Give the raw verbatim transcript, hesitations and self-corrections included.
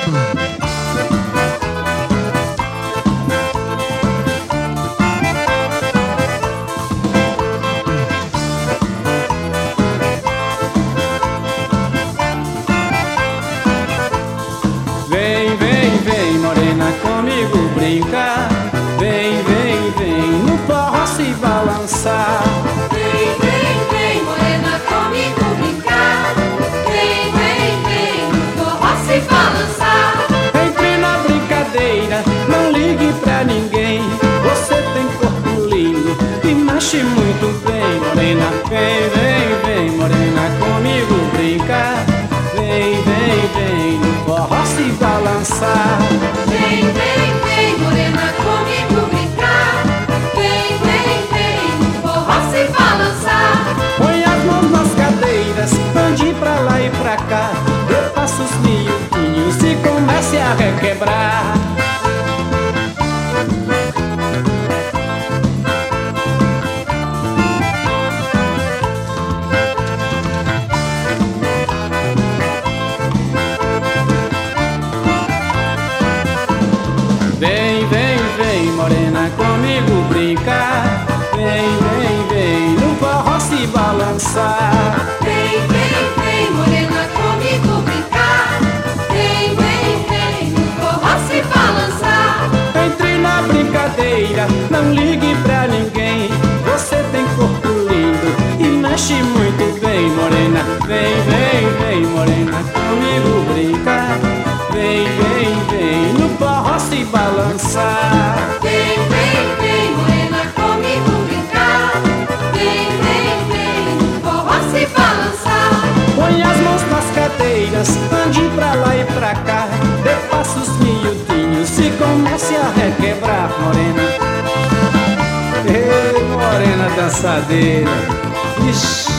Vem, vem, vem, morena, comigo brincar. Vem, vem, vem, no forró se balançar. Vem, vem, vem, morena, comigo brincar. Vem, vem, vem, no forró se balançar. Entre na brincadeira, não ligue pra ninguém. Você tem corpo lindo e mexe muito bem, morena. Vem, vem, vem, morena, comigo brincar. Vem, vem, vem, no forró se balançar. Vem, vem, vem, morena, comigo brincar. Vem, vem, vem, no forró se balançar. Põe as mãos nas cadeiras, ande pra lá e pra cá. Dê passos miudinhos e comece a requebrar. Vem, vem, vem, morena, comigo brincar. Vem, vem, vem, no forró se balançar. Vem, vem, vem, morena, comigo brincar. Vem, vem, vem, no forró se balançar. Entre na brincadeira, não ligue pra ninguém. Você tem corpo lindo e mexe muito bem, morena. Vem, vem, vem, morena, comigo brincar. Vem, vem, vem, no forró se balançar. Vem, vem, vem, morena, comigo brincar. Vem, vem, vem, no forró se balançar. Põe as mãos nas cadeiras, ande pra lá e pra cá. Dê passos miudinhos e comece a requebrar, morena. Ei, morena dançadeira. Ixi.